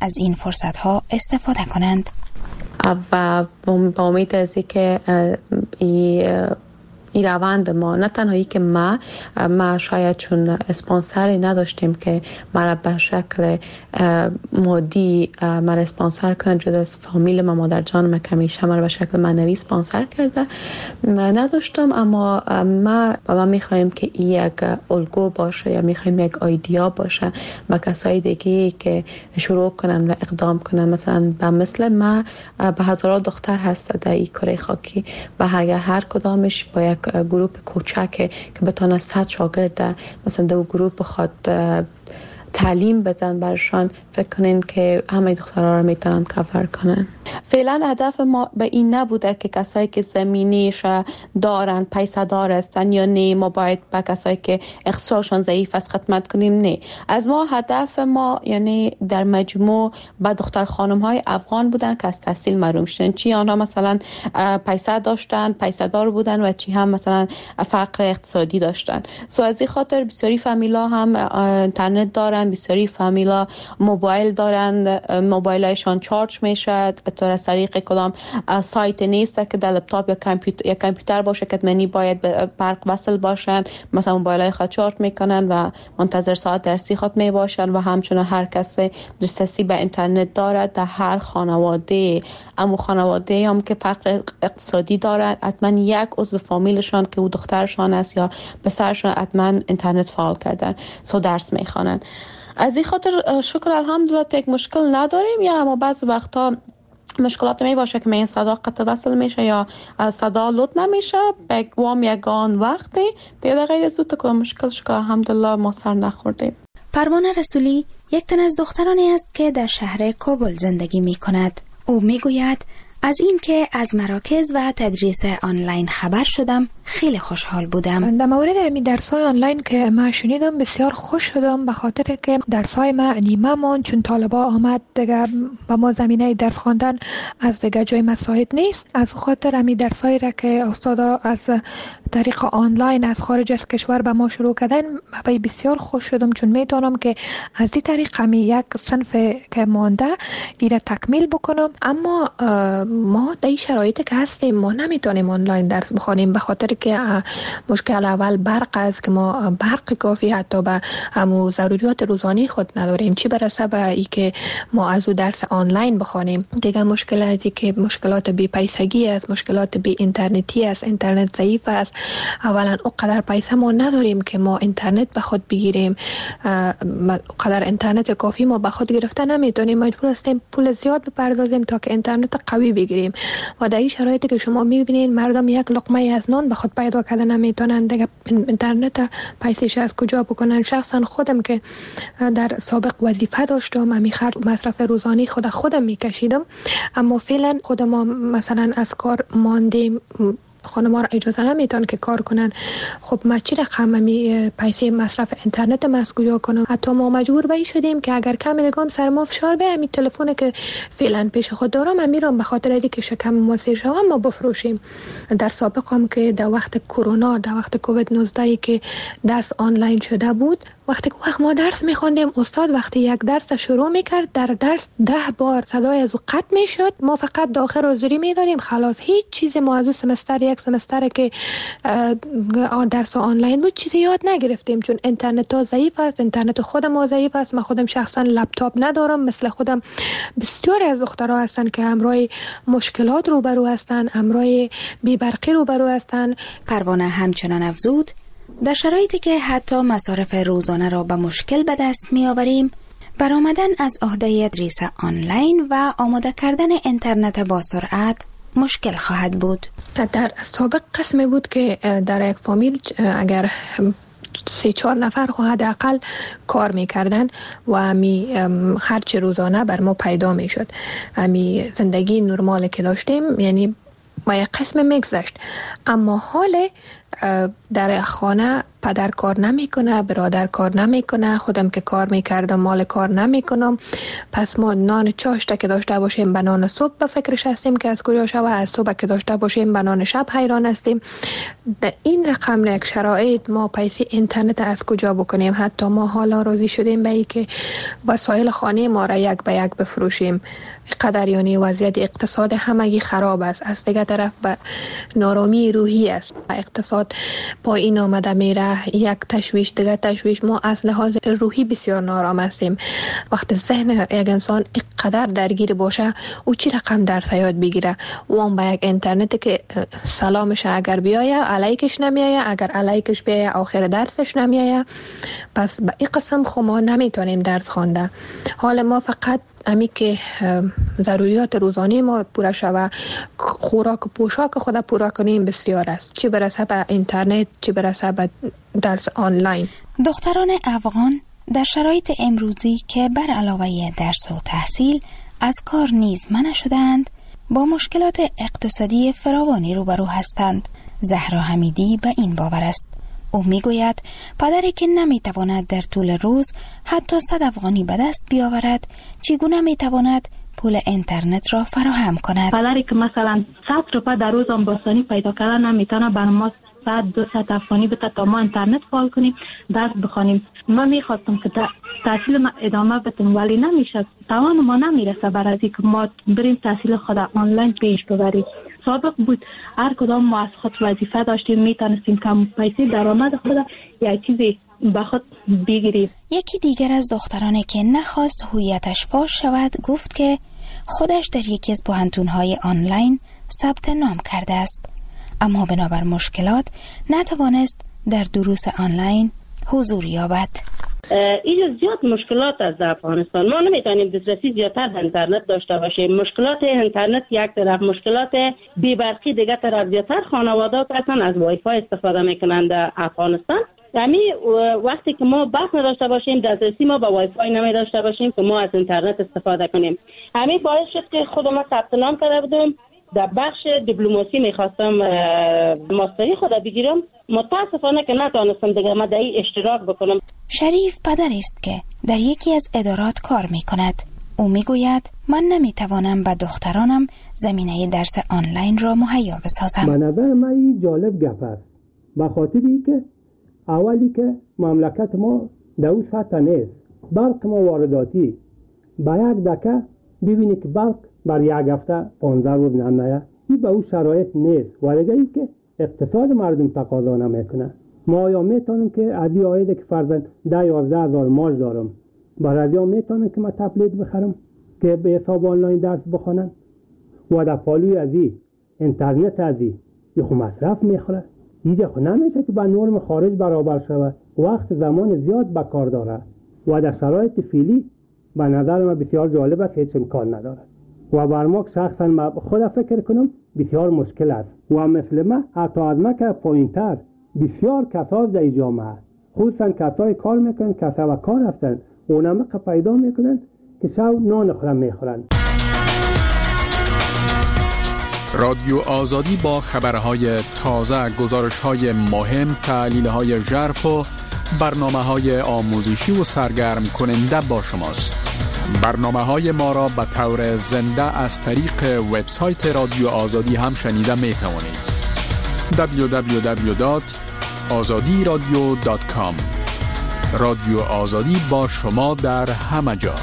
از این فرصت‌ها استفاده کنند. و با امید از که این روند ما نه تنهایی که ما شاید چون اسپانسری نداشتیم که ما به شکل مادی ما اسپانسر کنند، جدا از فامیل ما، مادر جان ما کمیشه ما به شکل معنوی اسپانسر کرده نداشتم، اما ما میخوایم که این یک الگو باشه یا میخوایم یک ایده باشه با کسای دیگه که شروع کنن و اقدام کنن. مثلا مثل ما به هزاران دختر هست در این کره خاکی و اگر هر کدامش با یک گروه کوچک که بتونه 100 شاگرد مثلا دو گروه بخواد تعلیم بدن برشان، فکر کنین که همه دخترها رو میتونن کاور کنن. فعلا هدف ما به این نبوده که کسایی که زمینیش دارن پیسه دار هستن یا نه ما باید با کسایی که اقتصادشان ضعیف است خدمت کنیم. نه، از ما هدف ما یعنی در مجموع با دختر خانم های افغان بودن که از تحصیل محروم شدن، چی آنها مثلا پیسه داشتن، پیسه دار بودن و چی هم مثلا فقر اقتصادی داشتن. سو از این خاطر بسیاری فامیلا هم اینترنت دارن، بسیاری فامیلا موبایل دارن، موبایلایشان چارج میشه به طور از طریق کدام سایت نیست که در لپتاپ یا کامپیوتر باشه که منی باید به برق وصل باشن، مثلا موبایلای خود چارج میکنن و منتظر ساعت درسی خود می باشن و همچنین هر کسی دسترسی به اینترنت داره در هر خانواده. اما خانواده هم که فقر اقتصادی دارن حتما یک عضو فامیلشان که او دخترشان است یا پسرشان حتما اینترنت فعال کردن، سو درس میخوانن. از این خاطر شکر الحمدلله یک مشکل نداریم، یا اما بعضی وقتا مشکلات می باشه که این صدا قطع وصل میشه یا صدا لود نمیشه بگوام یگان وقتی دیگه غیر از تو مشکل شکر الحمدلله ما سر نخوردیم. پروانه رسولی یک تن از دخترانی است که در شهر کابل زندگی می کند. او می گوید از این که از مراکز و تدریس آنلاین خبر شدم خیلی خوشحال بودم. در مورد امی درس‌های آنلاین که من شنیدم بسیار خوش شدم، به خاطر که درس‌های ما نیمه ماند چون طالبا آمد دیگه با ما زمینه درس خواندن از دیگه جای مساعد نیست. از خاطر امی درس‌هایی را که استادا از طریق آنلاین از خارج از کشور به ما شروع کردن بسیار خوش شدم، چون میتونم که از این طریق امی یک صنف که مانده ایره تکمیل بکنم. اما ما در این شرایطی که هستیم ما نمیتونیم آنلاین درس بخونیم به خاطر که مشکل اول برق است که ما برق کافی حتی به همو ضروریات روزانه خود نداریم، چی برسه به ای که ما از او درس آنلاین بخونیم. دیگه مشکل ازی که مشکلات بی پیسگی است، مشکلات بی اینترنتی است، اینترنت ضعیف است. اولا اونقدر پیسه ما نداریم که ما اینترنت به خود بگیریم، اونقدر اینترنت کافی ما به خود گرفته نمیتونیم، مجبور هستیم پول زیاد بپردازیم تا که اینترنت قوی بگیریم. و در این شرایطی که شما میبینید مردم یک لقمه از نان به خود پیدا کردن نمیتونن، دیگه اینترنت پیسش از کجا بکنن؟ شخصا خودم که در سابق وظیفه داشتم امی خرج و مصرف روزانه خودم میکشیدم، اما فعلا خودم مثلا از کار ماندیم، خانم‌ها را اجازه نمیتون که کار کنن. خب ما چی رقم پیسه مصرف اینترنت ما از کجا کنم؟ حتی ما مجبور به شدیم که اگر کم دیگم سر ما فشار بیاد می تلفن که فعلا پیش خود دارم امیرم به خاطر اینکه شکم ما سیر شوم ما بفروشیم. در سابق هم که در وقت کرونا، در وقت کووید 19 که درس آنلاین شده بود، وقتی ما درس می‌خوندیم استاد وقتی یک درس شروع می‌کرد در درس 10 بار صدای از او قطع می‌شد، ما فقط داخل حاضری می‌دادیم خلاص، هیچ چیزی ما از سمستر یک سمستر که درس آنلاین بود چیزی یاد نگرفتیم، چون اینترنت ها ضعیف است، اینترنت خود ما ضعیف است. من خودم شخصا لپتاپ ندارم، مثل خودم بسیاری از دخترها هستن که همراه مشکلات روبرو هستن، همراه بی‌برقی روبرو هستن. پروانه همچنان افزود در شرایطی که حتی مصارف روزانه را به مشکل به دست می آوریم، برآمدن از عهده تدریس آنلاین و آماده کردن اینترنت با سرعت مشکل خواهد بود. در سابق قسمی بود که در یک فامیل اگر 3-4 نفر حداقل کار میکردن و خرج روزانه بر ما پیدا میشد، زندگی نرمال که داشتیم یعنی ما یک قسم میگذشت. اما حال در خانه پدر کار نمیکنه، برادر کار نمیکنه، خودم که کار میکردم مال کار نمیکنم. پس ما نان چاشته که داشته باشیم به نان صبح به فکرش هستیم که از کجا شوه، از صبح که داشته باشیم به نان شب حیران هستیم. در این رقم یک شرایط ما پیسه اینترنت از کجا بکنیم؟ حتی ما حالا راضی شدیم به این که وسایل خانه ما را یک به یک بفروشیم. قدر یعنی وضعیت اقتصاد همگی خراب است. از دیگه طرف به نارامی روحی است. اقتصاد پایین آمده میره، یک تشویش دیگه تشویش. ما از لحاظ روحی بسیار نارام هستیم. وقتی ذهن یک انسان اینقدر درگیر باشه او چی رقم درس یاد بگیره؟ اون به یک اینترنت که سلامش اگر بیایه علیکش نمیایه، اگر علیکش بیایه آخر درسش نمیایه. پس به این قسم خو ما نمیتونیم درس خوانده. حال ما فقط امی که ضروریات روزانه ما پورا شوه، خوراک و پوشاک خود پورا کنیم بسیار است، چه برسه به اینترنت چه برسه به درس آنلاین. دختران افغان در شرایط امروزی که بر علاوه درس و تحصیل از کار نیز منع شدند، با مشکلات اقتصادی فراوانی روبرو هستند. زهرا حمیدی به این باور است. او میگوید پدری که نمیتواند در طول روز حتی 100 افغانی به دست بیاورد، چگونه میتواند پول اینترنت را فراهم کند؟ پدری که مثلا 100 روپیه در روز آسانی پیدا کردن نمیتونه، برای ما 100-200 افغانی بده تا ما اینترنت فعال کنیم درس بخوانیم. ما میخواستم که تحصیل ما ادامه بدم ولی نمیشه، توان ما نمیرسه برای اینکه ما بریم تحصیل خود آنلاین پیش ببریم. سابق بود هر کدام ما از خود وظیفه داشتیم، میتونستیم کم پیسه درآمد خود یک چیزی به خود بگیریم. یکی دیگر از دخترانی که نخواست هویتش فاش شود گفت که خودش در یکی از پوهنتون‌های آنلاین ثبت نام کرده است، اما بنابر مشکلات نتوانست در دروس آنلاین حضور یابد. اینجا زیاد مشکلات از افغانستان، ما نمیتونیم دسترسی زیادتر به اینترنت داشته باشیم. مشکلات اینترنت یک طرف، مشکلات بی‌برقی دیگه طرف. زیادتر خانواده‌ها اصلا از وای فای استفاده میکنند در افغانستان. یعنی وقتی که ما بحث نداشته باشیم، دسترسی ما به وای فای نمی داشته باشیم که ما از اینترنت استفاده کنیم. همین باعث شد که خودم ثبت نام کرده بودم در بخش دیپلماسی، میخواستم ماستری خود بگیرم. متاسفانه که نتونستم دیگه ما در این اشتراک بکنم. شریف پدری است که در یکی از ادارات کار میکند. او میگوید من نمیتوانم به دخترانم زمینه درس آنلاین را مهیا بسازم. به نظر من این جالب گپ است، به خاطری که اولی که مملکت ما در اون سطح نیست. برق ما وارداتی، با یک دکه ببینی که برق بر یک هفته 15 روز نمیاد. این به اون شرایط نیست. و دیگه ای که اقتصاد مردم تقاضا نمیکنه. ما آیا میتونیم که عادی آیده که فرضاً 10-11 هزار ماش دارم، برای میتونم که من تبلیغ بخرم که به حساب آنلاین درس بخونن؟ و در پالوی ازی اینترنت ازی یه خو مصرف میخوره. اینجا خو نمیشه که با نرم خارج برابر شود. وقت زمان زیاد به کار داره و در شرایط فعلی به نظر من بسیار جالب است، هیچ امکان نداره. و بر ما شخصا ما خود فکر کنم بسیار مشکل است. و مثل ما حتی از ما که پایین‌تر بسیار کسا در جامعه، خصوصا کسای کار میکنن، کسا و کار هستن، اونم که پیدا میکنن که شب نان خورم میخورن. رادیو آزادی با خبرهای تازه، گزارش‌های مهم، تحلیل‌های ژرف و برنامه‌های آموزشی و سرگرم کننده با شماست. برنامه‌های ما را به طور زنده از طریق وبسایت رادیو آزادی هم شنیده می‌توانید. www.azadiradio.com. رادیو آزادی با شما در همه جا.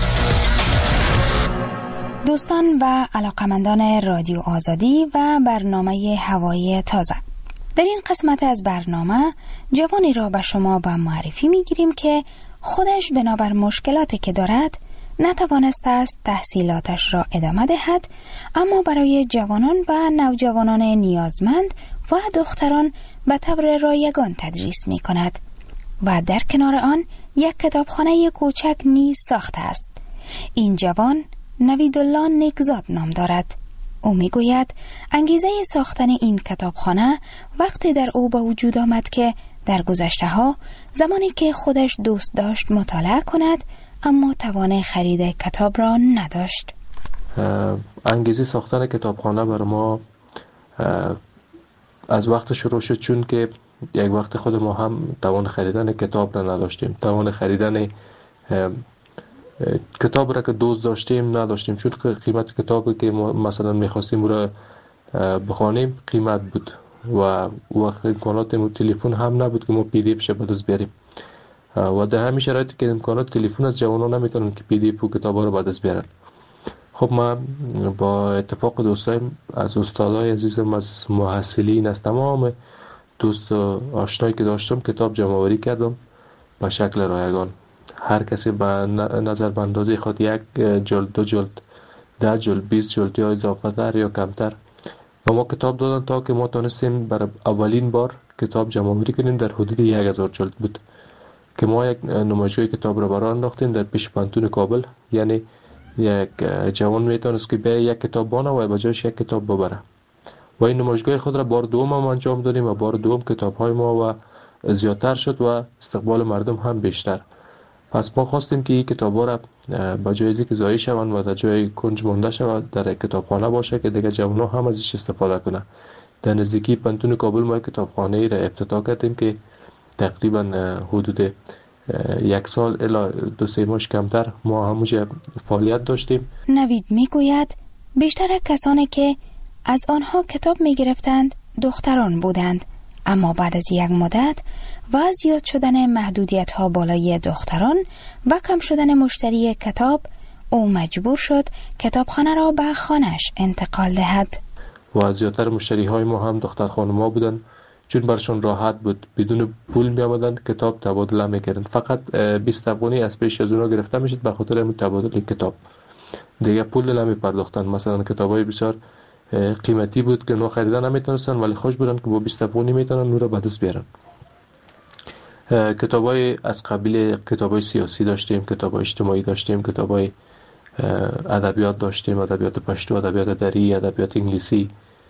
دوستان و علاقمندان رادیو آزادی و برنامه هوای تازه، در این قسمت از برنامه جوانی را به شما به معرفی میگیریم که خودش بنابر مشکلاتی که دارد نتوانسته است تحصیلاتش را ادامه دهد، اما برای جوانان و نوجوانان نیازمند و دختران به طور رایگان تدریس می کند و در کنار آن یک کتابخانه کوچک نیز ساخته است. این جوان نویدالله نیکزاد نام دارد. او می گوید انگیزه ساختن این کتابخانه وقتی در او به وجود آمد که در گذشته ها زمانی که خودش دوست داشت مطالعه کند اما توان خرید کتاب را نداشت. انگیزه ساختن کتابخانه برای ما از وقت شروع شد، چون که یک وقت خود ما هم توان خریدن کتاب را نداشتیم، توان خریدن کتاب را که دوست داشتیم نداشتیم، چون قیمت کتابی که ما مثلا میخواستیم را بخوانیم قیمت بود و وقت امکانات تلفن هم نبود که ما پی دی اف ش به دست بیاریم و در همین شرایطی که امکانات تلفن از جوانان نمیتونن که پی دی اف و کتابا رو به دست بیارن. خب ما با اتفاق دوستایم از استادای عزیزم، از محصلین، از تمام دوست و آشنایی که داشتم کتاب جمع آوری کردم به شکل رایگان. هر کسی به نظر به اندازه خود 1 جلد، 2 جلد، 10 جلد، 20 جلد یا اضافه تر یا کمتر و ما کتاب دادن تا که ما تونستیم برای اولین بار کتاب جمع آوری کنیم. در حدود 1000 جلد بود که ما یک نمایشگاه کتاب را برای انداختیم در پیش پانتون کابل. یعنی یک جوان میتونست که به یک کتاب بانه و به جایش یک کتاب ببره و این نمایشگاه خود را بار دوم هم انجام دادیم و بار دوم کتاب های ما و زیادتر شد و استقبال مردم هم بیشتر. پس ما خواستیم که این کتاب ها را به جای اینکه ضایع شوند و در جای کنج مانده شود در کتابخانه باشه که دیگه جوان ها هم ازش استفاده کنه. در نزدیکی پانتون کابل ما کتابخانه ای را افتتاح کردیم که تقریبا حدود 1 سال الی 2-3 ماه کمتر ما همونجا فعالیت داشتیم. نوید میگوید بیشتر کسانی که از آنها کتاب میگرفتند دختران بودند، اما بعد از یک مدت و زیاد شدن محدودیت ها بالای دختران و کم شدن مشتری کتاب، او مجبور شد کتابخانه را به خانه‌اش انتقال دهد. و زیادتر مشتری های ما هم دختر خانم‌ها بودن، چون برشون راحت بود، بدون پول می آمدن کتاب تبادله میکردن. فقط 20 افغانی از پیش از اونا گرفته میشد به خاطر همین تبادل کتاب، دیگه پول نمی پرداختن. مثلا کتابای بسیار قیمتی بود که نو خریدن نمیتونستن ولی خوش بودن که با 20 افغانی میتونن اون رو به دست بیارن. کتابای از قبیل کتابای سیاسی داشتیم، کتابای اجتماعی داشتیم، کتابای ادبیات داشتیم، ادبیات پشتو، ادبیات دری، ادبیات انگلیسی،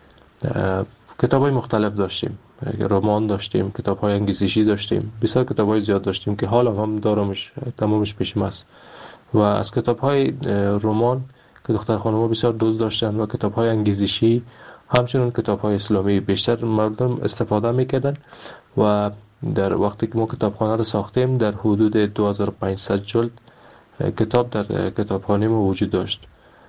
کتابای مختلف داشتیم، رمان داشتیم، کتاب‌های انگیزشی داشتیم، بسیار کتاب‌های زیاد داشتیم که حالا هم دارمش، تمامش پیشم است. و از کتاب‌های رمان که دختر خانم‌ها بسیار دوست داشتن و کتاب‌های انگیزشی، همچنین کتاب‌های اسلامی بیشتر مردم استفاده می‌کردن و در وقتی که ما کتابخانه رو ساختیم در حدود 2500 جلد کتاب در کتابخانه ما وجود داشت.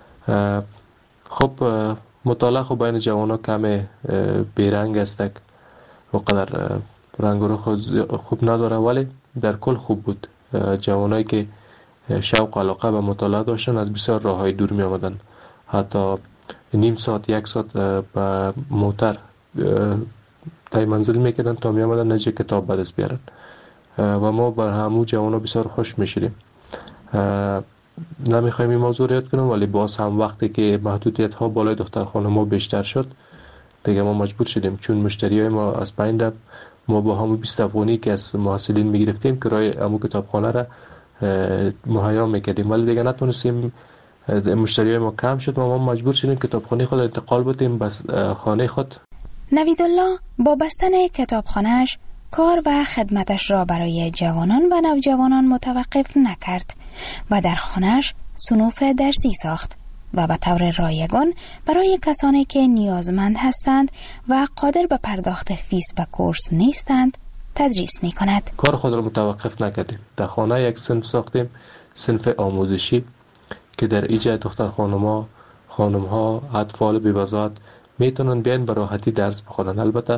خب مطالعه خب بین جوان‌ها کم بیرنگ است، وقدر رنگ و رخ خوب نداره ولی در کل خوب بود. جوانایی که شوق و علاقه به مطالعه داشتن از بسیار راههای دور می آمدن، حتی نیم ساعت 1 ساعت به موتر تای منزل میکردن تا می آمدن نجه کتاب به دست بیارن و ما بر همو جوانا بسیار خوش میشیدیم. نمیخوایم این موضوع رو یاد کنم ولی باز هم وقتی که محدودیت ها بالای دختر خانم بیشتر شد دیگه ما مجبور شدیم، چون مشتری های ما از پایین رفت، ما با همون 20 افغانی که از محصلین میگرفتیم کرایه همون کتابخانه را مهیا میکردیم ولی دیگه نتونستیم، مشتری های ما کم شد و ما مجبور شدیم کتابخانه خود انتقال بدیم بس خانه خود. نویدالله با بستن کتابخانه‌اش کار و خدمتش را برای جوانان و نوجوانان متوقف نکرد و در خانه‌اش صنوف درسی ساخت و به طور رایگان برای کسانی که نیازمند هستند و قادر به پرداخت فیس و کورس نیستند تدریس می کند. کار خود را متوقف نکردیم. در خانه یک صنف ساختیم، صنف آموزشی که در ایجاد دختر خانم‌ها، اطفال بی‌وضاحت میتونن بیان به راحتی درس بخونن. البته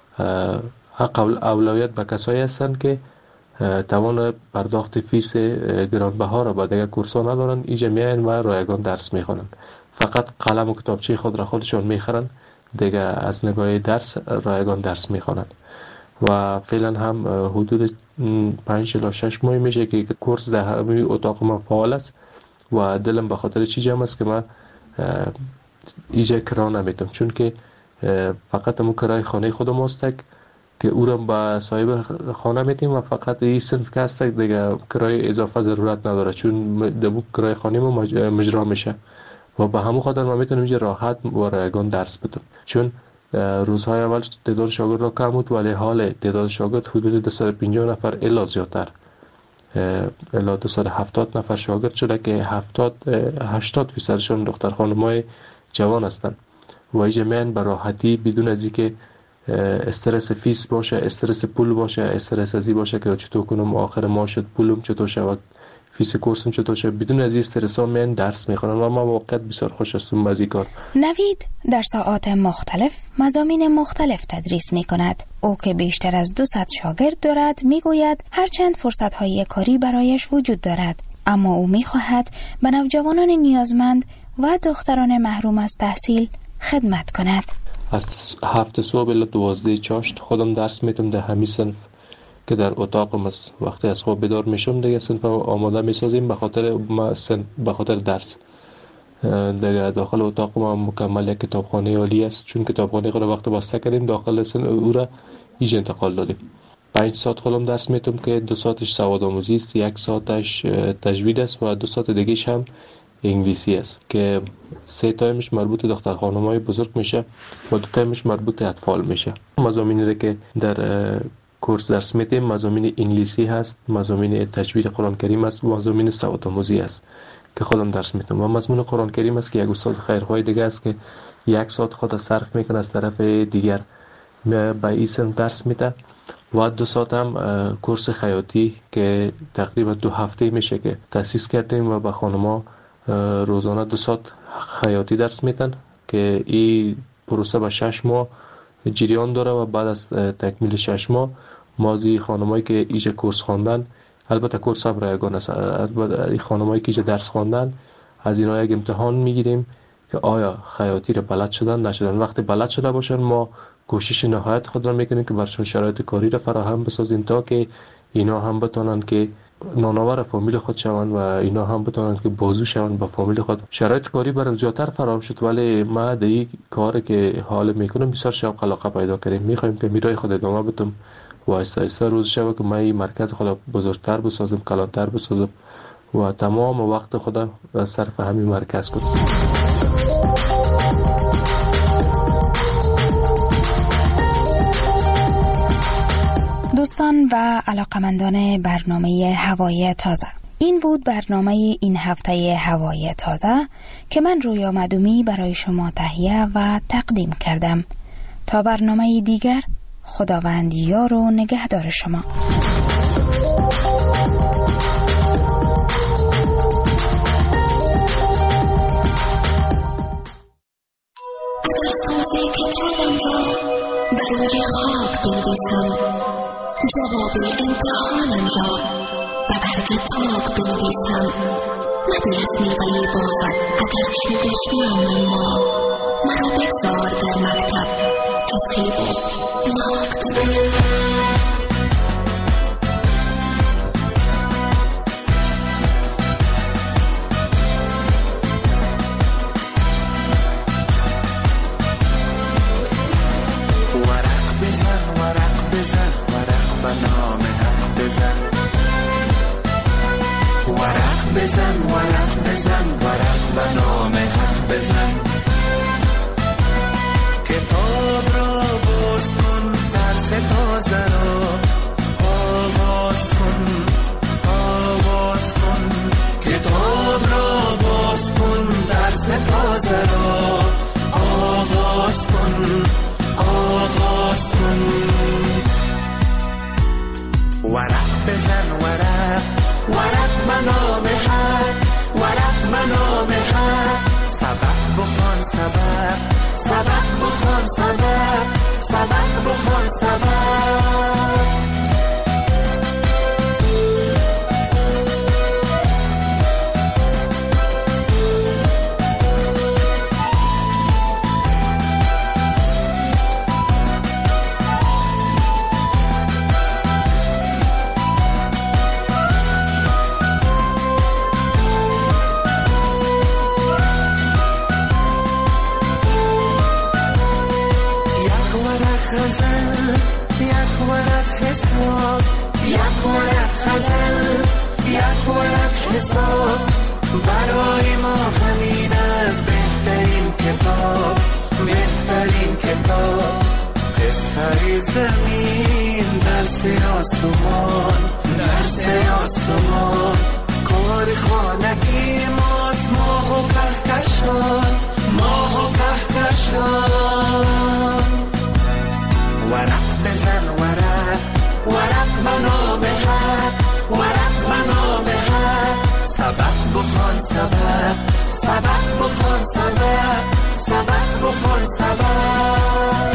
حق اولویت به کسایی هستند که توان پرداخت فیس گرانبها را با دیگر کورس‌ها ندارن، اینجا میان و رایگان درس میخونن. فقط قلم و کتابچه خود را خودشون میخرن، دیگه از نگاه درس رایگان درس میخونن و فعلا هم حدود 5 الی 6 ماه میشه که کورس در همین اتاق ما فعال است و دلم به خاطر چی جمع است که من اینجا کرا نمیتونم، چون که فقط همون کرای خانه خودم است که او را با صاحب خانه میتیم و فقط این صنف که هست دیگه کرای اضافه ضرورت نداره، چون دبو کرای خانه ما مجرا میشه و به همون خاطر ما میتونیم اینجا راحت و رایگان درس بدم، چون روزهای اول تعداد شاگرد را کم بود ولی حال تعداد شاگرد حدود 250 نفر الی زیادتر الی 270 نفر شاگرد شده که 80% دختر خانم‌های جوان هستند و اینجا میان به راحتی بدون از اینکه استرس فیس باشه، استرس پول باشه، استرس ازی باشه که چطور کنم آخر ماه شد پولم چطور شود، فیس کورسم چطور شد. بدون از این استرس ها میان درس میخونن و ما واقعا بسیار خوش هستم از این کار. نوید در ساعات مختلف مضامین مختلف تدریس میکند. او که بیشتر از 200 شاگرد دارد میگوید هرچند فرصت‌های کاری برایش وجود دارد، اما او میخواهد به نوجوانان نیازمند و دختران محروم از تحصیل خدمت کند. از 7 صبح الی 12 چاشت خودم درس میتم در همین صنف که در اتاقم است. وقتی از خواب بیدار میشم دیگه صنف آماده میسازیم به خاطر درس. دیگه داخل اتاق ما مکمل یک کتابخانه عالی است، چون کتابخانه خود وقت بسته کردیم داخل او را ایج انتقال دادیم. 5 ساعت خودم درس میتم که 2 ساعتش سواد آموزی است، 1 ساعتش تجوید است و 2 ساعت دیگهش هم انگلیسی است که 3 تایمش مربوط دختر خانم‌های بزرگ میشه و 2 تایمش مربوط اطفال میشه. مضامینی را که در کورس درس میدیم مضامین انگلیسی هست، مضامین تجوید قرآن کریم است و مضامین سواد آموزی است که خودم درس میدم. و مضمون قرآن کریم است که یک استاد خیرخواه دیگه است که 1 ساعت خود صرف میکنه از طرف دیگر به این درس میده و 2 ساعت هم کورس خیاطی که تقریبا 2 هفته میشه که تأسیس کردیم و به خانم‌ها روزانه 2 ساعت خیاطی درس میدن که این پروسه به 6 ماه جریان داره و بعد از تکمیل 6 ماه مازی خانمایی که ایجا کورس خواندن، البته کورس هم رایگان است، البته خانمایی که ایجا درس خواندن از اینا یک امتحان میگیریم که آیا خیاطی رو بلد شدن نشدن. وقتی بلد شده باشن ما کوشش نهایت خود را میکنیم که برشون شرایط کاری را فراهم بسازیم تا که اینا هم بتونن که نانآور فامیل خود شوند و اینا هم بتونن که بازو شوند با فامیل خود. شرایط کاری برام زیادتر فراهم شد، ولی ما در این کاری که حال میکنم بسیار شوق علاقه پیدا کردیم. میخوایم که میرای خود ادامه بدم و آهسته روز شب که ما این مرکز خود بزرگتر بسازم، کلانتر بسازم و تمام وقت خود صرف همین مرکز کنم. دوستان و علاقمندان برنامه هوای تازه، این بود برنامه این هفته هوای تازه که من رویا مدومی برای شما تهیه و تقدیم کردم. تا برنامه دیگر، خداوند یار و نگهدار شما. جواب امتحانم را و بر کتاب بنویسم، ندرستی ولی باید اگر چه دشمنم ما مرا بگذار در مکتب کسی بود بزن ورق و نام حق بزن، کتاب را باز کن، درس تازه را آغاز کن، کتاب را باز کن، درس تازه را آغاز کن. ورق بزن ورق منام حق، ورق منام حق، سبق بخوان سبق بخوان سبق بخوان سبق. یک ورق غزل، یک ورق حساب، برای ما همین از بهترین کتاب، قصه زمین، درس آسمان، کار خانگی ماست، ماه و کهکشان. سبق بخوان سبق، سبق بخوان سبق.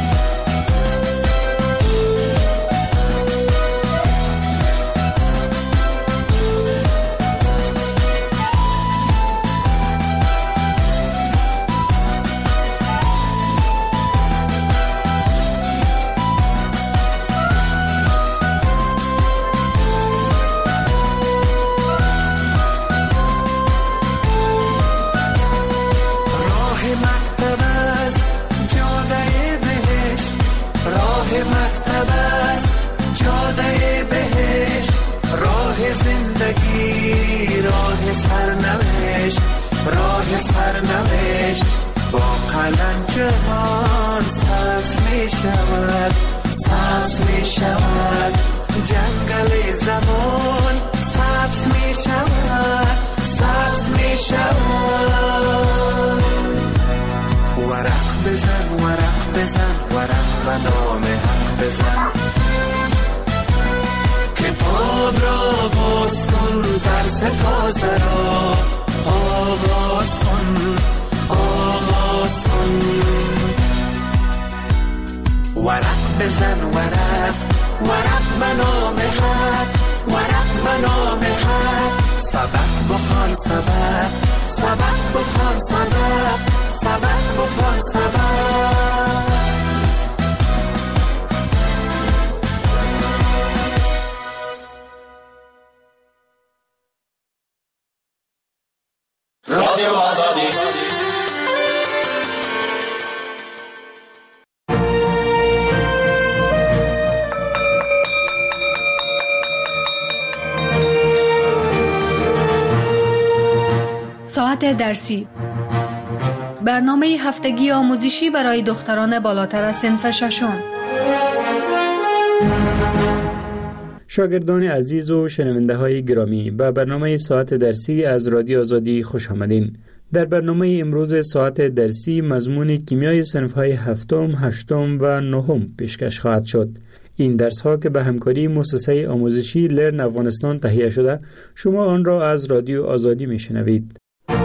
سرنوشت با قلم جهان سبز می شود، سبز می شود. جنگل زمان سبز می شود، سبز می شود. ورق بزن، ورق بزن، ورق و نام حق بزن. کتاب را باز کن، درس تازه را آغاز کن، آغاز کن. ورق بزن، ورق، ورق به نام حق، ورق به نام حق. سبق بخوان سبق، سبق بخوان سبق، سبق بخوان سبق. رادیو آزادی. ساعت درسی، برنامه هفتگی آموزشی برای دختران بالاتر از صنف ششم. شاگردان عزیز و شنونده های گرامی، به برنامه ساعت درسی از رادیو آزادی خوش آمدین. در برنامه امروز ساعت درسی مضمون کیمیای صنف های هفتم، هشتم و نهم پیشکش خواهد شد. این درس ها که به همکاری مؤسسه آموزشی لرن افغانستان تهیه شده، شما آن را از رادیو آزادی می شنوید.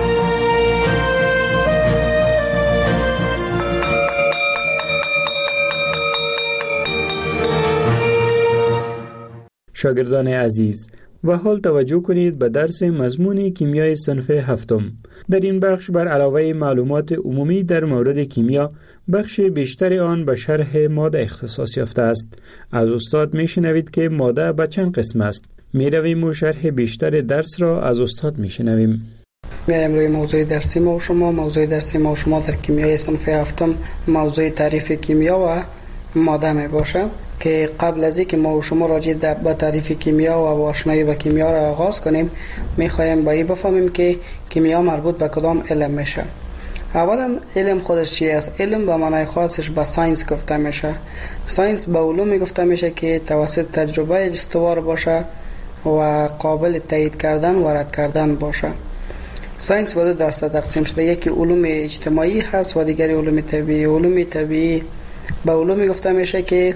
شاگردان عزیز، و حال توجه کنید به درس مضمون کیمیای صنف هفتم. در این بخش بر علاوه معلومات عمومی در مورد کیمیا، بخش بیشتر آن به شرح ماده اختصاص یافته است. از استاد میشنوید که ماده به چند قسم است. میرویم و شرح بیشتر درس را از استاد میشنویم. امروز موضوع درسی ما و شما در کیمیای صنف هفتم موضوع تعریف کیمیا و ماده می باشه که قبل از اینکه ما و شما راجع به تعریف کیمیا و آشنایی با کیمیا را آغاز کنیم، میخوایم با این بفهمیم که کیمیا مربوط به کدام علم میشه. اولا علم خودش چی است؟ علم به معنای خاصش به ساینس گفته میشه. ساینس به علومی گفته میشه که توسط تجربه استوار باشه و قابل تایید کردن و رد کردن باشه. ساینس به دو دسته تقسیم شده، یکی علوم اجتماعی هست و دیگری علوم طبیعی. علوم طبیعی به علومی گفته میشه که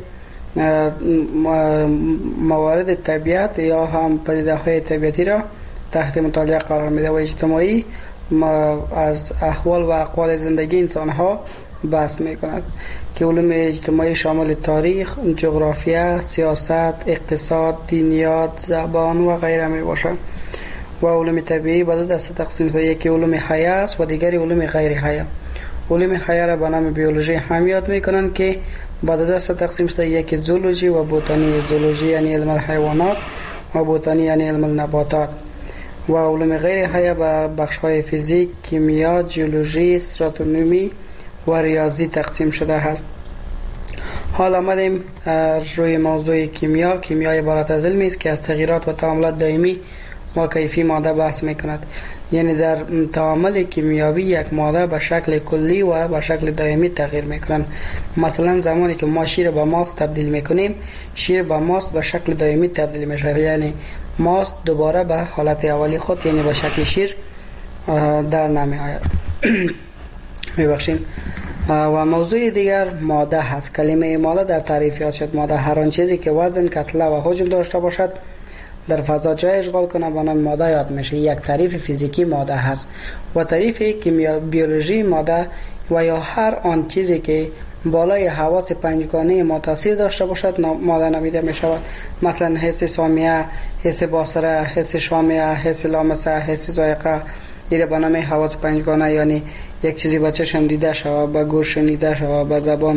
موارد طبیعت یا هم پدیده های طبیعتی را تحت مطالعه قرار میده، و اجتماعی از احوال و اقوال زندگی انسان ها بحث میکند که علوم اجتماعی شامل تاریخ، جغرافیا، سیاست، اقتصاد، دینیات، زبان و غیره می باشه. و علوم طبیعی به دو دسته تقسیم شده، یکی علوم حیه است و دیگری علوم غیر حیه. علوم حیه را به نام بیولوژی هم یاد میکنن که به دو دسته تقسیم شده، یکی زولوژی و بوتانی. زولوژی یعنی علم الحیوانات و بوتانی یعنی علم النباتات. و علوم غیر حیه به بخش‌های فیزیک، کیمیا، جیولوژی، استراتومی و ریاضی تقسیم شده است. حال آمدیم روی موضوع کیمیا. کیمیا عبارت از علمی است که از تغییرات و تعاملات دائمی و کیفی ماده بحث میکند. یعنی در تعامل کیمیایی یک ماده به شکل کلی و به شکل دائمی تغییر میکنند. مثلا زمانی که ما شیر به ماست تبدیل میکنیم، شیر به ماست به شکل دائمی تبدیل میشه، یعنی ماست دوباره به حالت اولی خود یعنی به شکل شیر در نمی آید. میبخشید. و موضوع دیگر ماده هست. کلمه ماده در تعریف یاد شد. ماده هر آن چیزی که وزن، کتله و حجم داشته باشد در فضا جای اشغال کنه به نام ماده یاد میشه. یک تعریف فیزیکی ماده هست و تعریف بیولوژی ماده و یا هر آن چیزی که بالای حواس پنجگانه ما تاثیر داشته باشد ماده نامیده می شود. مثلا حس سامیه، حس بصره، حس شامه، حس لامسه، حس ذائقه، این به نام حواس پنجگانه، یعنی یک چیزی با چشم دیده شود، با گوش شنیده شود، با زبان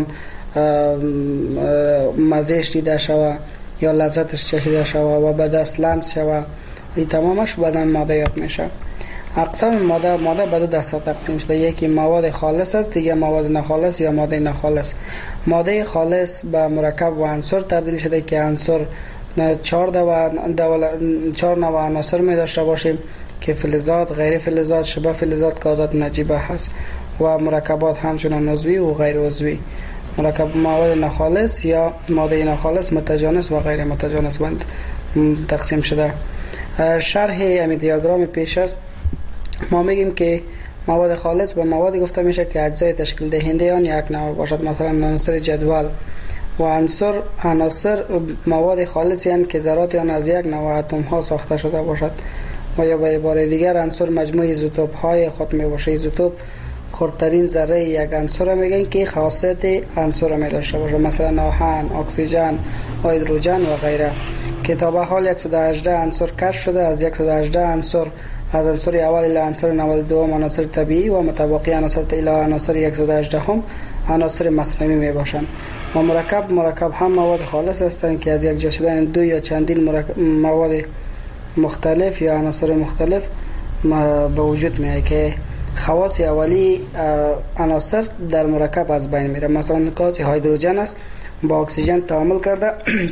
مزهش دیده شود یا لذتش چشیده شود و به دست لمس شود، این تمامش به نام ماده یاد میشه. اقسام ماده به دو دسته تقسیم شده. یکی مواد خالص است، دیگه مواد ناخالص یا ماده ناخالص. ماده خالص به مرکب و عنصر تبدیل شده که عنصر 4 نوع عناصر می داشته باشیم که فلزات، غیر فلزات، شبه فلزات، گازات نجیبه هست و مرکبات همچنان عضوی و غیر عضوی. مرکب مواد ناخالص یا ماده ناخالص متجانس و غیر متجانس بند تقسیم شده. شرح امی دیاگرام پیش است. ما میگیم که مواد خالص به موادی گفته میشه که اجزای تشکیل دهنده آن یک نوع باشد، مثلا عناصر جدول. و عناصر مواد خالصی هستند که ذرات آن از یک نوع اتم ها ساخته شده باشد. و یا به عباره دیگر عنصر مجموع ایزوتوپ های خود می باشه. ایزوتوپ خردترین ذره یک عنصر میگن که خاصیت عنصر می داشته باشه، مثلا آهن، اکسیژن، هیدروژن و غیره. که تا به حال 118 عنصر کشف شده. از 118 عنصر از عنصر اول الی عنصر 92 عناصر طبیعی و متبقی عناصر الی عناصر 118 هم عناصر مصنوعی می باشند. و مرکب هم مواد خالص هستند که از یک جا شدن دو یا چندین مواد مختلف یا عناصر مختلف به وجود میاد که خواص اولی عناصر در مرکب از بین میره. مثلا گاز هیدروژن است، با اکسیژن تعامل کرده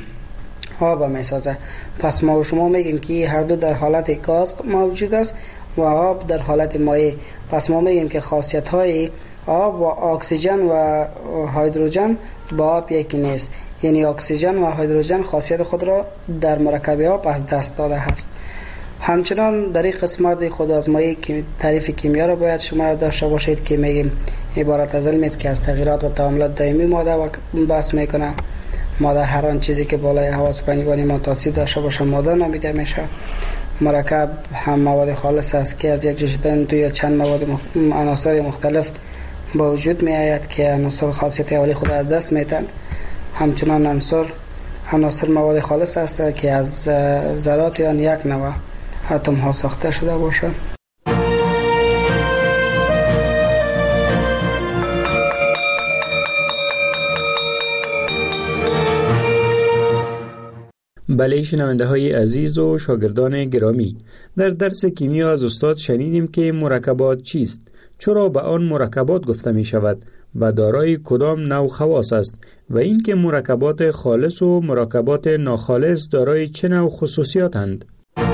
آب میسازه. پس ما و شما میگیم که هر دو در حالت گاز موجود است و آب در حالت مایع. پس ما میگیم که خاصیت های آب و اکسیژن و هیدروژن با آب یکی نیست، یعنی اکسیژن و هیدروژن خاصیت خود را در مرکب آب از دست داده است. همچنان در این قسمت خودآزمایی که تعریف کیمیا را باید شما یاد داشته باشید که میگیم عبارت از علمی است که از تغییرات و تعاملات دائمی ماده و بحث میکنه. ماده هر آن چیزی که بالای حواس پنجگانه ما تاثیر داشته باشه ماده نامیده میشه. مرکب هم مواد خالص است که از یک جا شدن دو یا چند عناصر مختلف با وجود می آید که عناصر خاصیت اولی خود از دست میتن. همچنان عناصر مواد خالص است که از ذرات آن یک نوع اتم ها ساخته شده باشه. بله شنونده های عزیز و شاگردان گرامی، در درس کیمیا از استاد شنیدیم که مرکبات چیست، چرا به آن مرکبات گفته می شود و دارای کدام نوع خواص است و اینکه مرکبات خالص و مرکبات ناخالص دارای چه نوع خصوصیاتند.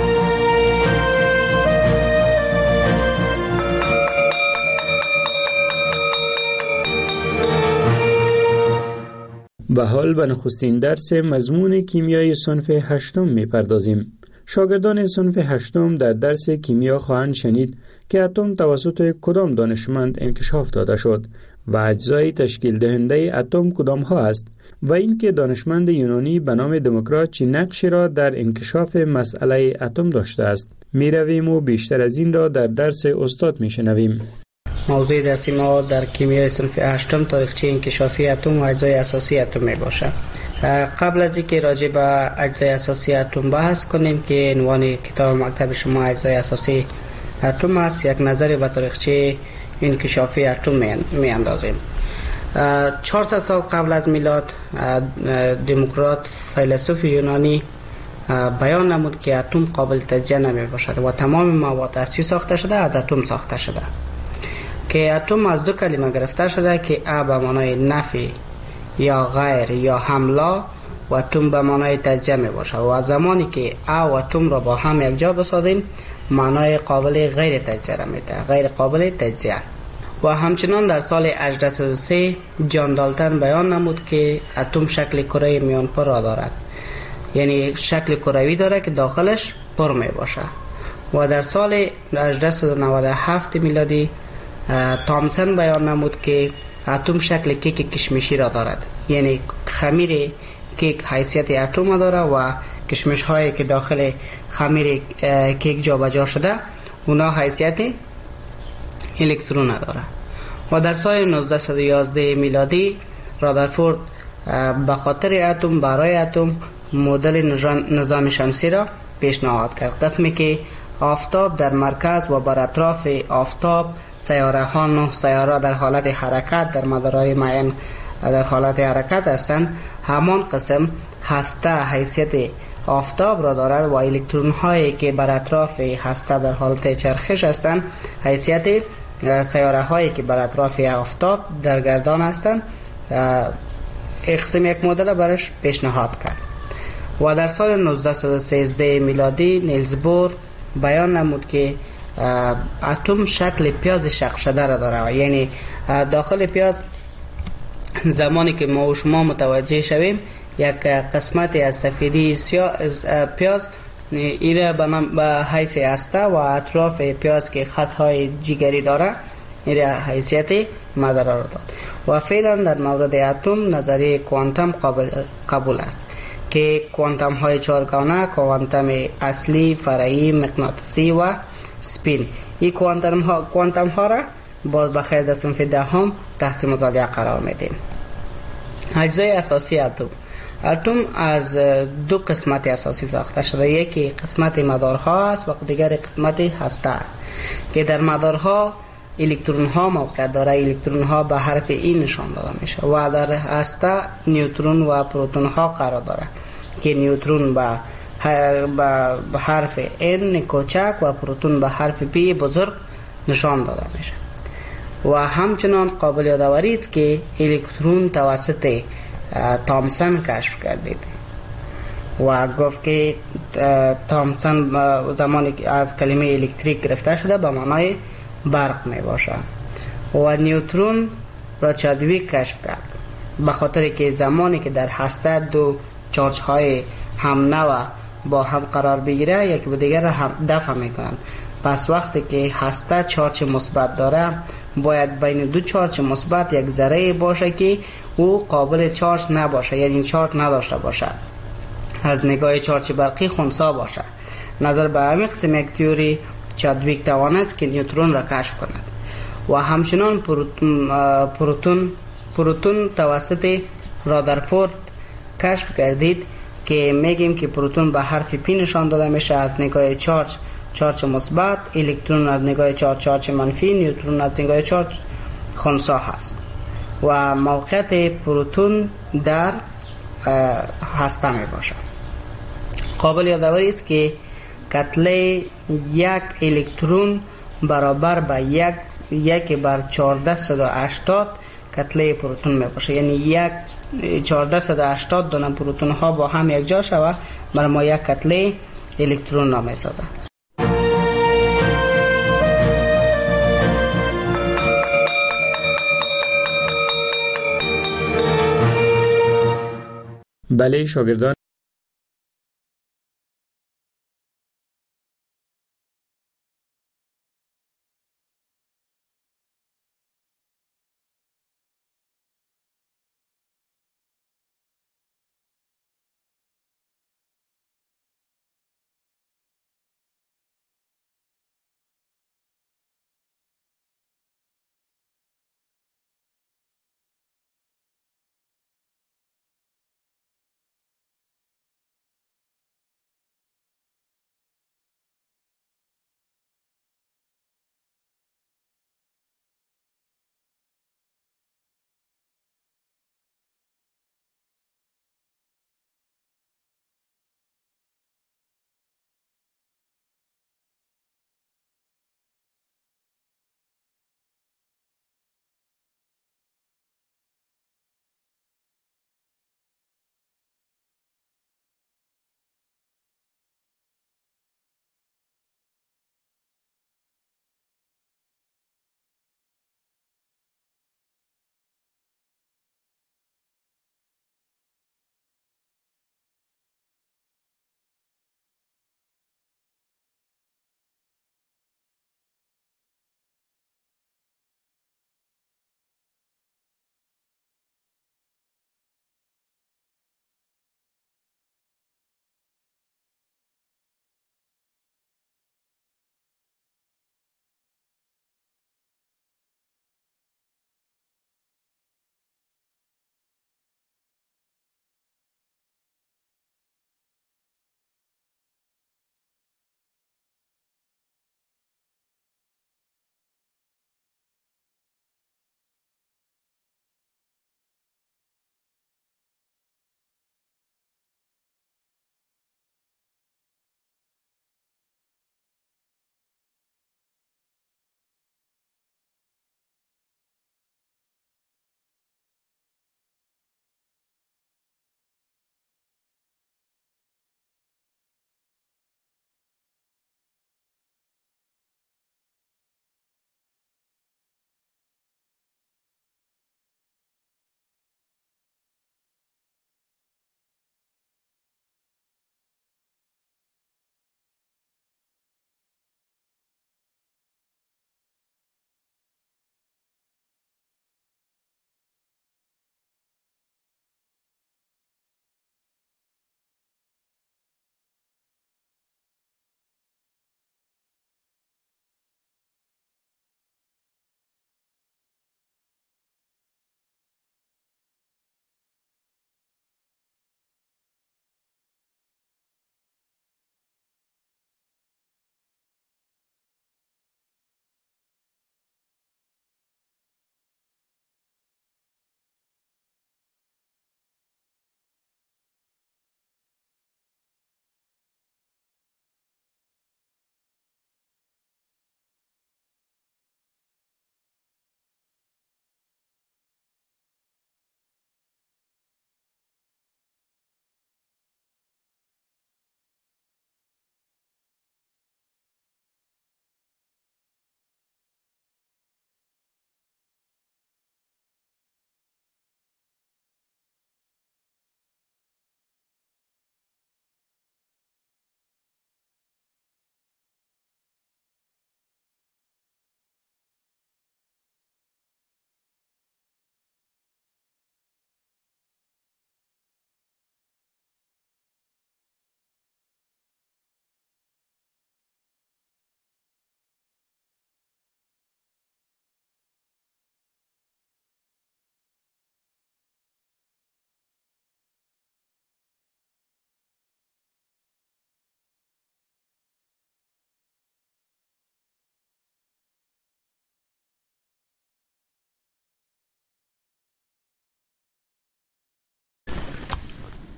و حال به نخستین درس مضمون کیمیای صنف هشتم می پردازیم. شاگردان صنف هشتم در درس کیمیا خواهند شنید که اتم توسط کدام دانشمند انکشاف داده شد و اجزای تشکیل دهنده اتم کدام ها است و اینکه دانشمند یونانی به نام دموکریت چه نقشی را در انکشاف مسئله اتم داشته است. می رویم و بیشتر از این را در درس استاد می شنویم. موضوع درسی ما در کیمیای صنف هشتم تاریخچه انکشافی اتم و اجزای اساسی اتم می باشد. قبل از اینکه راجع به اجزای اساسی اتم بحث کنیم که عنوان کتاب مکتب شما اجزای اساسی اتم است، یک نظری به تاریخچه انکشافی اتم می اندازیم. 400 سال قبل از میلاد دموکریت فیلسوف یونانی بیان نمود که اتم قابل تجزیه نمی باشد و تمام مواد اصلی ساخته شده از اتم ساخته شده، که اتم از دو کلمه گرفته شده که ا به معنای نفی یا غیر یا حمله و اتم به معنای تجزیه می باشد و زمانی که ا و اتم را با هم یک جا بسازیم معنای قابل غیر تجزیه را میده، غیر قابل تجزیه. و همچنان در سال 1803 جان دالتن بیان نمود که اتم شکل کره میانپر را دارد، یعنی شکل کروی داره که داخلش پر می باشه. و در سال 1897 میلادی تامسون بیان نمود که اتم شکل کیک کشمشی را دارد، یعنی خمیر کیک حیثیت اتم داره و کشمش هایی که داخل خمیر کیک جابجا شده اونا حیثیت الکترون داره. و در سال 1911 میلادی رادرفورد به خاطر اتم برای اتم مدل نظام شمسی را پیشنهاد کرد، قسمی که آفتاب در مرکز و بر اطراف آفتاب سیاره ها 9 سیاره در حالت حرکت در مدارهای معین در حالت حرکت هستند. همان قسم هسته حیثیت آفتاب را دارد و الکترون هایی که بر اطراف هسته در حالت چرخش هستند حیثیت سیاره هایی که بر اطراف آفتاب در گردان هستند. یک مدل برش پیشنهاد کرد و در سال 1913 میلادی نیلز بور بیان نمود که اتم شکل پیاز شق شده را داره، یعنی داخل پیاز زمانی که ما و شما متوجه شویم یک قسمت از سفیدی پیاز ایره به حیث هسته و اطراف پیاز که خطهای جگری داره ایره حیثیت مدار را داد. و فعلا در مورد اتم نظریه کوانتم قبول است که کوانتم های چهارگانه، کوانتم اصلی، فرعی، مغناطیسی و سپین، این کوانتم ها را باز بخیر در صنف دهم تحت مطالعه قرار میدیم. اجزای اساسی اتم از دو قسمت اساسی ساخته شده، یکی قسمت مدارها است و دیگر قسمت هسته است که در مدارها الکترون ها موقعیت داره. الکترون ها به حرف ای نشان داده میشه و در هسته نیوترون و پروتون ها قرار داره که نیوترون به حرف N کوچک و پروتون به حرف P بزرگ نشان داده میشه. و همچنان قابل یادآوری است که الکترون توسط تامسون کشف گردید و گفت که تامسون زمانی که از کلمه الکتریک گرفته شده به معنای برق می باشه. و نیوترون را چادویک کشف کرد به خاطر که زمانی که در هسته دو چارج های هم نوع با هم قرار بگیره یکی به دیگر هم دفع میکنند. پس وقتی که هسته چارج مثبت داره باید بین دو چارج مثبت یک ذره باشه که او قابل چارج نباشه، یعنی چارج نداشته باشه، از نگاه چارج برقی خنثی باشه. نظر به همین قسم یک تئوری چادویک توانست که نیوترون را کشف کند. و همچنان پروتون توسط رادرفورد کشف گردید که میگیم که پروتون به حرف پی نشان داده میشه از نگاه چارج مثبت، الکترون از نگاه چارج منفی، نیوترون از نگاه چارج خنثی هست. و موقعیت پروتون در هسته می باشه. قابل یادآوری است که کتله یک الکترون برابر به 1/1480 کتله پروتون می باشه، یعنی 1480 دانه پروتون ها با هم یک جا شوه بر ما یک کتله الکترون نام سازه. بله شاگردان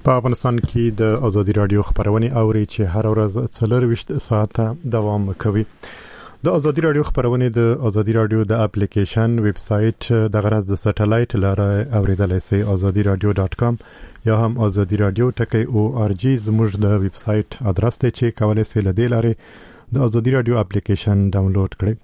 په افغانستان کې د ازادي رادیو خبرونه اوري چې هر ورځ 24 ساعته دوام کوي. د ازادي رادیو خبرونه د ازادي رادیو د اپلیکیشن ویب سټ د غرض د سټلایټ لاره اوریدلای شئ azadiradio.com یا هم azadiradio.org زموږ د ویب سټ ادرس ته چې کولای شئ لدې لاره د ازادي رادیو اپلیکیشن ډاونلوډ کړئ.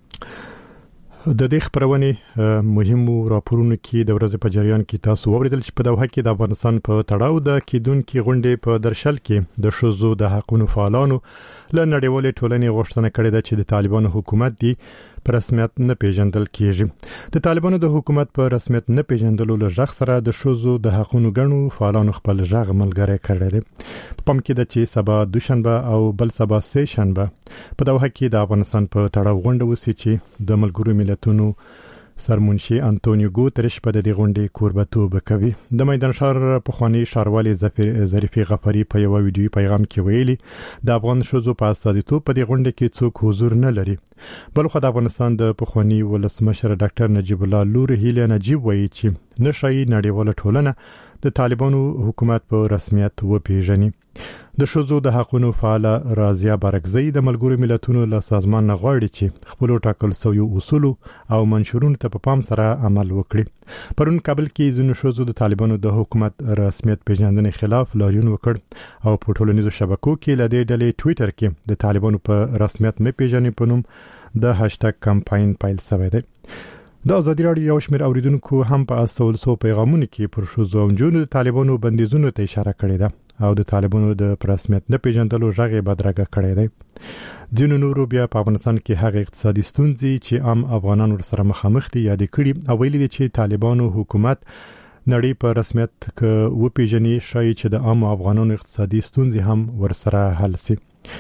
د دې خبرونه مهمو راپورونو کې د ورځې په جریان کې تاسو اوریدل چې په دوحه کې د افغانستان په تړاو د کېدونکو غونډې په درشل کې د شوزو د حقوقو فعالانو له نړیوالې ټولنې غوښتنه کړې ده چې د طالبانو حکومت دی په رسمیت نه پیژندل کیږي. د طالبانو د حکومت په رسمیت نه پیژندلو له ځخ سره د شوزو د حقوقو غنو فعالانو خپل ځغ ملګری کړی دی. په پم کې د چې سبا دوشنبه او بل سبا سه شنبه په دوحه کې د افغانستان په تړاو غونډه وسی چې د ملګرو ملتونو سرمنشي انټونیو ګوتریش په دې غونډې کوربتوب کوي. د میدان شهر په خواني شاروالي ظریفي غفاری په یو ویډیو پیغام کې ویلي د افغان شوزو په استازیتوب په دې غونډه کې څوک حضور نه لري. بلخو د افغانستان د پخوانی ولسمشر ډاکټر نجیب الله لور هیله نجیب وایي چې نشي نړیواله ټولنه د طالبانو حکومت په رسمیت وپیژني. د شوزو د حقوقو فعال رازیا بارکزی د ملګرو ملتونو له سازمان نه غواړي چې خپل ټاکل شوی اصول او منشورونو ته په پام سره عمل وکړي. پرون کابل کې ځینو شوزو د طالبانو د حکومت رسمیت پیژندنې خلاف لاریون وکړ او په ټولنیزو شبکو کې لدې ډلې ټوئیټر کې د طالبانو په رسمیت نه پیژنې په نوم د هاشټګ کمپاین پیل شوی دی. د ازادي رادیو یو شمېر اوریدونکو هم په استولسو پیغامونو کې پر شوزو او جنونو د طالبانو بندیزونو ته اشاره کړې ده او د طالبانو د رسمیت نه پیژندلو ژغې بدرګه کړې ده. ځینو نورو بیا په افغانستان کې هغه اقتصادي ستونزې چې عام افغانان ورسره مخامخ دي یاد کړي او ویلي دي چې طالبانو حکومت نړۍ په رسمیت کې وپیژني شای چې د عام افغانانو اقتصادي ستونزې هم ورسره حل شي.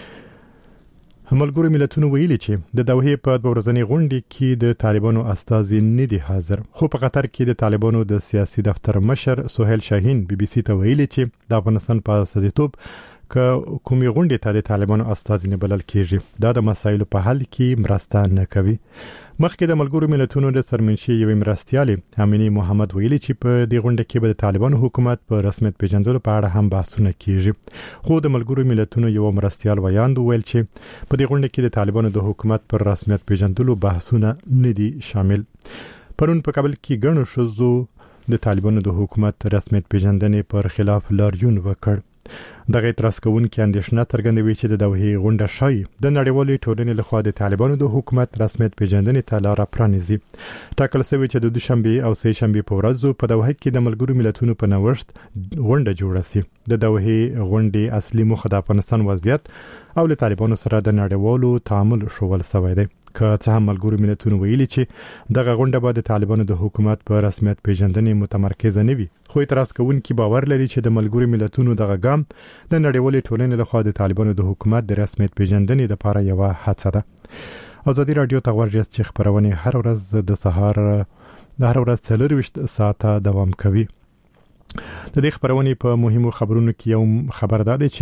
ملګرو ملتونو ویلي چې د دوحه په ورځنی غونډې کې د طالبانو استازي نه دي حاضر. خو په قطر کې د طالبانو د سیاسي دفتر مشر سهیل شاهین بي بي سي ته ویلي چې د افغانستان په استازیتوب کومې غونډې ته د طالبانو استازي نه بلل کیږي دا د مسایلو په حل کې مرسته نه کوي. مخکې د ملګرو ملتونو د سرمنشي یو مرستيالي امینی محمد ویلي چې په دې غونډه کې به د طالبانو حکومت په رسمیت پیژندلو په اړه هم بحثونه کیږي. خو د ملګرو ملتونو یو مرستيال ویاند ویل چې په دې غونډه کې د طالبانو د حکومت پر رسمیت پیژندلو بحثونه نه دي شامل. پرون په کابل کې ګڼو شوزو د طالبانو د حکومت رسمیت پیژندنې پر خلاف لاریون وکړ. دغه اعتراض کوونکي اندېښنه څرګندوي چې د دوحه غونډه شای د نړیوالې ټولنې لخوا د طالبانو د حکومت رسمیت پیژندنې ته لار پرانیزي. ټاکل شوی چې د دوشنبه او سه شنبه په ورځو په دوحه کې د ملګرو ملتونو په نوښت غونډه جوړه شي. د دوحه غونډې اصلي موخه د افغانستان وضعیت او له طالبانو سره د نړیوالو تعامل شول شوی دی. که څه هم ملګرو ملتونو ویلي چې دغه غونډه به د طالبانو د حکومت په رسمیت پیژندنې متمرکز نه وي. خو اعتراض کوونکي باور لري چې د ملګرو ملتونو دغه ګام د نړیوالې ټولنې لخوا د طالبانو د حکومت د رسمیت پیژندنې لپاره یو هڅه ده. ازادي رادیو ته ورجس چې خبرونه هر ورځ د سهار د هر ورځ 24 ساعته دوام کوي. د دې خبرونه په مهمو خبرونو کې یو خبر ده چې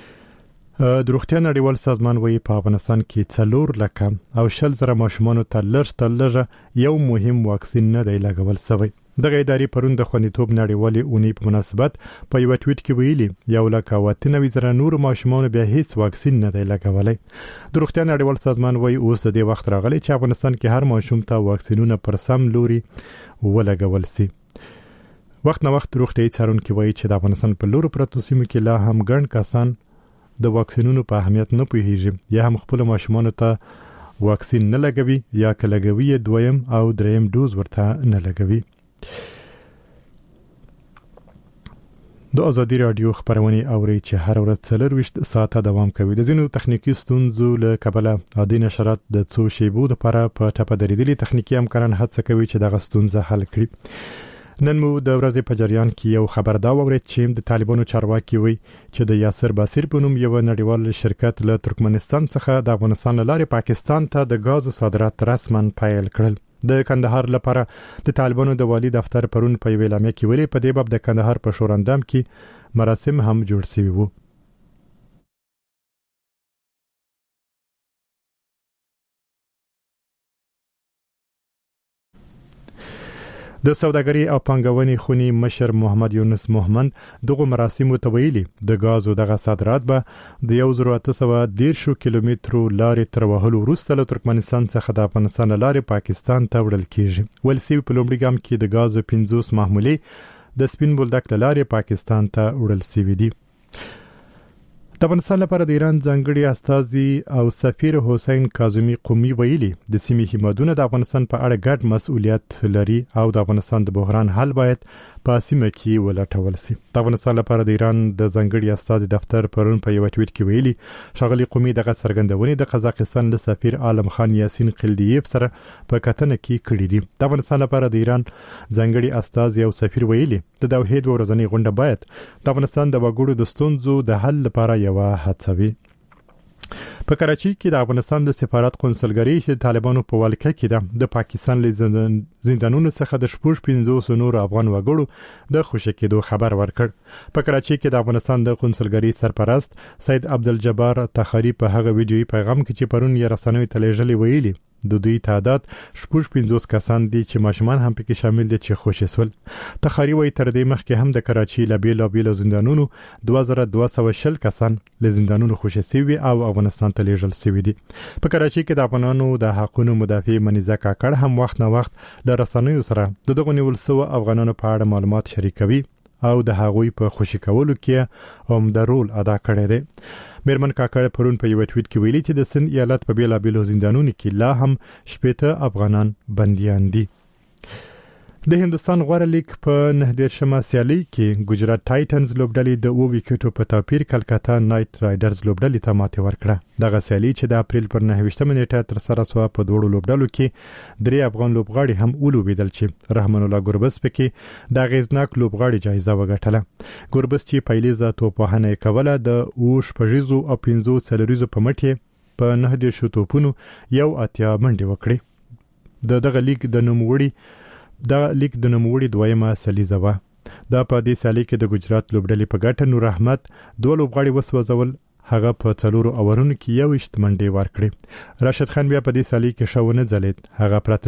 د روغتیا نړیوال سازمان وایي په افغانستان کې 4 لک او 60,000 ماشومان ته لږ یو مهم واکسین نه دی لګول شوی. دغه ادارې پرون د خوندیتوب نړیوالې اونۍ په مناسبت په یو ټویټ کې ویلي 1,98,000 نور ماشومان بیا هیڅ واکسین نه دی لګولای. د روغتیا نړیوال سازمان وایي اوس د دې وخت راغلی چې افغانستان کې هر ماشوم ته واکسینونه پر سم لوري ولګول شي. وخت نه وخت روغتیايي څارونکي وایي چې د افغانستان په لورو پرتو سیمو کې لا هم ګڼ کسان د واکسینونو په اهمیت نه پوهیږي یا هم خپل ماشومان ته واکسین نه لګوي یا که لګوي دویم او دریم ډوز ورته نه لګوي. د ازادي رادیو خبرونه اوري چې هر ورځ 24 ساعته دوام کوي. د ځینو تخنیکی ستونزو له کبله عادي نشرات د څو شیبو لپاره په ټاپه درېدلي تخنیکی همکاران هڅه کوي چې دغه ستونزه حل کړي. نن مو د ورځې په جریان کې یو خبر دا وورید چې د طالبانو چارواکي وي چې د یاسر باسیر په نوم یو نړیوال شرکت له ترکمنستان څخه د افغانستان لارې پاکستان ته د غاز صادرات رسماً پیل کړل. د کندهار لپاره د طالبانو د والی دفتر پرون په ویلامه کې ویلي په دې باب د کندهار په شوراندام کې مراسم هم جوړ شوي وو. د سوداګري او پانګونې خونی مشر محمد یونس محمد دغه مراسمو ته ویلي د غازو دغه صادرات به د 1810 کیلومترو لارې تر وهلو وروسته له ترکمنستان څخه د افغانستان لارې پاکستان ته وړل کیږي. ولسی په لومړي ګام کې د غازو 50 محمولي د سپین بولدک لارې پاکستان ته وړل شوی دي. د افغانستان لپاره د ایران ځانګړي استازي او سفیر حسین کاظمی قومي ویلي د سیمې هیوادونو د افغانستان په اړه ګډ مسؤلیت لري او د افغانستان د بحران حل باید په سیمه کې ولټول شي. د افغانستان لپاره د ایران د ځانګړي استازي دفتر پرون په یو ټویټ کې ویلي شغلي قومي دغه څرګندونې د قزاقستان د سفیر عالم خان یاسین قلدیف سره په کتنه کې کړې دي. د افغانستان لپاره د ایران ځانګړي استازي او سفیر ویلي د دوحې د ورځنی غونډه باید د افغانستان د وګړو د ستونزو د حل لپاره یو هڅوي. په کراچي کې د افغانستان د سفارت قونسلګرۍ چې طالبانو په ولکه کې ده د پاکستان له زندانونو څخه د 15 نور افغان وګړو د خوشی کېدو خبر ورکړ. په کراچي کې د افغانستان د قونسلګرۍ سرپرست سید عبدالجبار تخاری په هغه ویډیوي پیغام کې چې پرون یې رسنوي ته لیږلي ویلي د دوی تعداد 15 کسان دي چې ماشومان هم پکې شامل دي چې خوشی سول. تخاری وایي تر دې مخکې هم د کراچي لابیل زندانونو 2220 کسان له زندانونو خوشی سوي او افغانستان ته لیږل سوي دي. په کراچي کې د افغانانو د حقوقو مدافع منیزه کاکړ هم وخت نه وخت له رسنیو سره دغه نیول سو افغانانو په اړه معلومات شریکوي او د هغوی په خوشی کولو کې هم د رول ادا کړی دی. میرمن کاکړ پرون په یو ټویټ کې ویلي چې د سند ایالت په بیلابیلو زندانونو کې لا هم 18 افغانان بنديان دي. د هندستان غوړه لیگ په 19 سیالي کې ګجرات ټایټنز لوبډلې د 2 وکټو په توپیر کلکتا نایټ رایډرز لوبډلې ته ماتې ورکړه. دغه سیالي چې د اپریل پر 9 نیټه تر سره شو په دوړو لوبډلو کې 3 افغان لوبغاړي هم ولوبېدل چې رحمان الله ګوربس پکې د غیزناک لوبغاړي جایزه وګټله. ګوربس چې پیلیزه توپوهنه کوله د اوش پژیزو او 15 سلریزو په مټ په 9 توپونو یو اتیا منډه وکړي. دغه لیگ د نوموړي دویمه سلیزه وه. دا په دې سالي کې د ګجرات لوبډلې په ګټه نور احمد 2 لوبغاړي وسوځول، هغه په 4 اورونو کې 1 منډه ورکړي. راشد خان بیا په دې سالي کې شاونه ځلید، هغه پرته